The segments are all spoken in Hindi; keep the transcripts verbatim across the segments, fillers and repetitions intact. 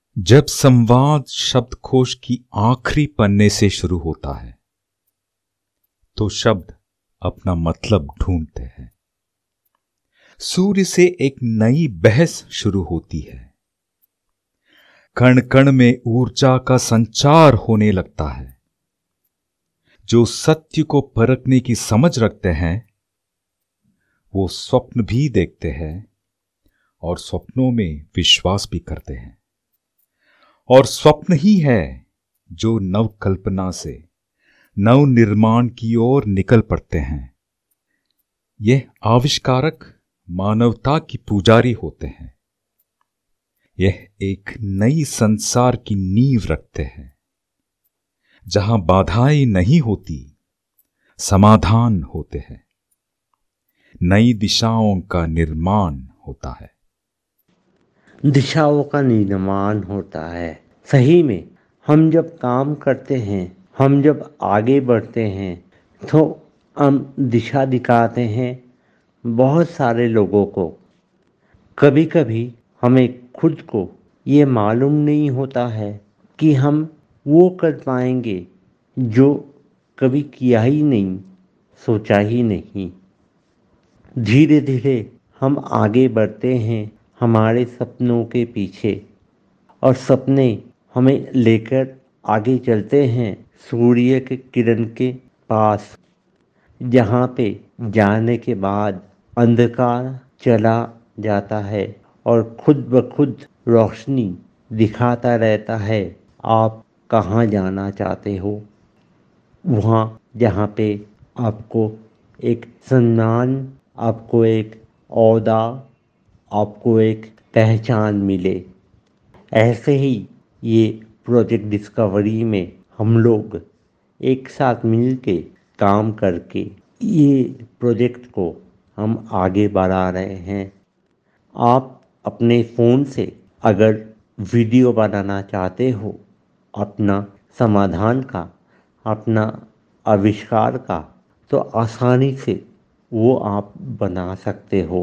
जब संवाद शब्दकोश की आखिरी पन्ने से शुरू होता है तो शब्द अपना मतलब ढूंढते हैं। सूर्य से एक नई बहस शुरू होती है। कण कण में ऊर्जा का संचार होने लगता है। जो सत्य को परखने की समझ रखते हैं वो स्वप्न भी देखते हैं और स्वप्नों में विश्वास भी करते हैं। और स्वप्न ही है जो नव कल्पना से नव निर्माण की ओर निकल पड़ते हैं। यह आविष्कारक मानवता की पुजारी होते हैं। यह एक नई संसार की नींव रखते हैं जहां बाधाएं नहीं होती, समाधान होते हैं। नई दिशाओं का निर्माण होता है। दिशाओं का निर्माण होता है। सही में हम जब काम करते हैं, हम जब आगे बढ़ते हैं तो हम दिशा दिखाते हैं बहुत सारे लोगों को। कभी कभी हमें खुद को ये मालूम नहीं होता है कि हम वो कर पाएंगे जो कभी किया ही नहीं, सोचा ही नहीं। धीरे धीरे हम आगे बढ़ते हैं हमारे सपनों के पीछे, और सपने हमें लेकर आगे चलते हैं सूर्य के किरण के पास, जहाँ पे जाने के बाद अंधकार चला जाता है और खुद ब खुद रोशनी दिखाता रहता है आप कहाँ जाना चाहते हो। वहाँ जहाँ पे आपको एक सम्मान, आपको एक ओहदा, आपको एक पहचान मिले। ऐसे ही ये प्रोजेक्ट डिस्कवरी में हम लोग एक साथ मिल के काम करके ये प्रोजेक्ट को हम आगे बढ़ा रहे हैं। आप अपने फ़ोन से अगर वीडियो बनाना चाहते हो अपना समाधान का, अपना आविष्कार का, तो आसानी से वो आप बना सकते हो।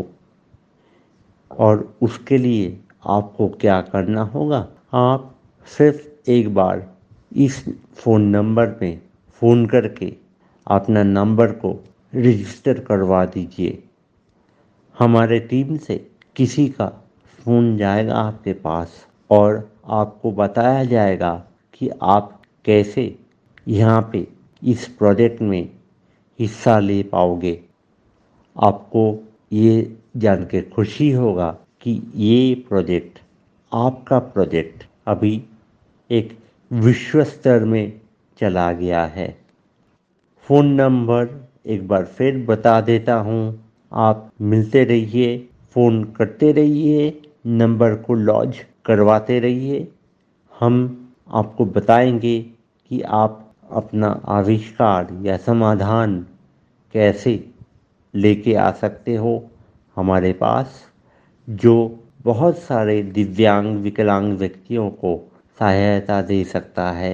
और उसके लिए आपको क्या करना होगा, आप सिर्फ एक बार इस फ़ोन नंबर पे फ़ोन करके अपना नंबर को रजिस्टर करवा दीजिए। हमारे टीम से किसी का फ़ोन जाएगा आपके पास और आपको बताया जाएगा कि आप कैसे यहाँ पे इस प्रोजेक्ट में हिस्सा ले पाओगे। आपको ये जान के खुशी होगा कि ये प्रोजेक्ट, आपका प्रोजेक्ट अभी एक विश्व स्तर में चला गया है। फ़ोन नंबर एक बार फिर बता देता हूँ, आप मिलते रहिए, फ़ोन करते रहिए, नंबर को लॉन्च करवाते रहिए। हम आपको बताएंगे कि आप अपना आविष्कार या समाधान कैसे लेके आ सकते हो हमारे पास, जो बहुत सारे दिव्यांग विकलांग व्यक्तियों को सहायता दे सकता है।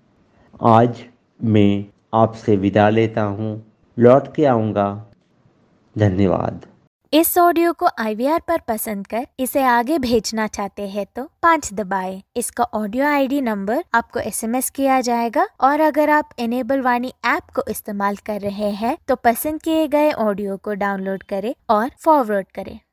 आज मैं आपसे विदा लेता हूँ, लौट के आऊँगा। धन्यवाद। इस ऑडियो को आई वी आर पर पसंद कर इसे आगे भेजना चाहते हैं तो पाँच दबाएं। इसका ऑडियो आई डी नंबर आपको एस एम एस किया जाएगा, और अगर आप इनेबल वाणी ऐप को इस्तेमाल कर रहे हैं तो पसंद किए गए ऑडियो को डाउनलोड करें और फॉरवर्ड करें।